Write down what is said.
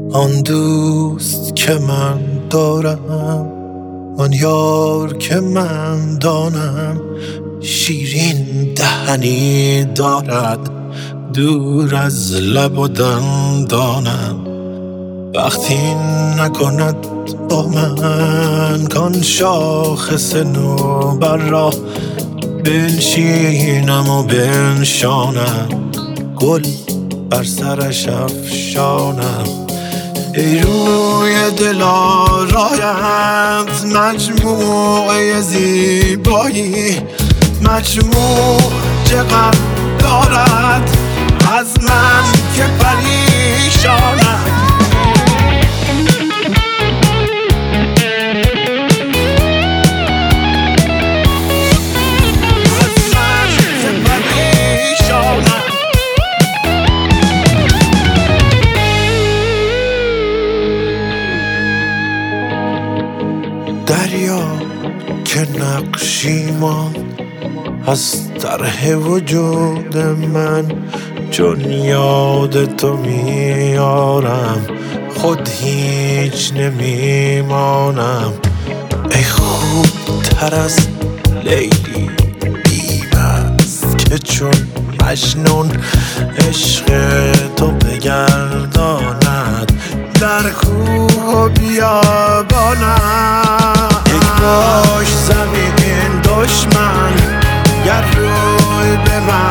آن دوست که من دارم، آن یار که من دانم، شیرین دهنی دارد دور از لب و دندانم. وقتی نکند با من کان شاخص نوبر را، بنشینم و بنشانم، گل بر سرش افشانم. ای روی دل آرایت مجموعه زیبایی، مجموع چقدر دارد از من که پریشانم. دریا که نقشی ماند از طرح وجود من، چون یاد تو میارم خود هیچ نمیمانم. ای خوب تر از لیلی بی‌بست که چون مجنون عشق تو بگرداند در کوه و بیابانم. یک باش زمین دشمن گر روی به من